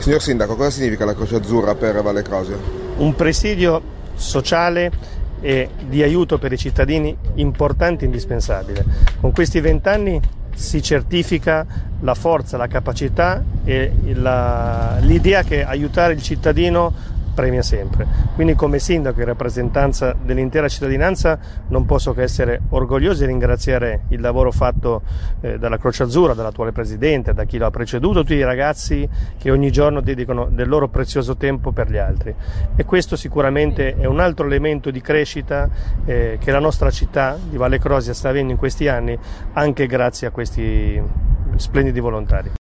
Signor Sindaco, cosa significa la Croce Azzurra per Valle Crosio? Un presidio sociale e di aiuto per i cittadini importante e indispensabile. Con questi 20 anni si certifica la forza, la capacità e l'idea che aiutare il cittadino premia sempre. Quindi come sindaco in rappresentanza dell'intera cittadinanza non posso che essere orgoglioso e ringraziare il lavoro fatto dalla Croce Azzurra, dall'attuale presidente, da chi lo ha preceduto, tutti i ragazzi che ogni giorno dedicano del loro prezioso tempo per gli altri. E questo sicuramente è un altro elemento di crescita che la nostra città di Valle Crosio sta avendo in questi anni, anche grazie a questi splendidi volontari.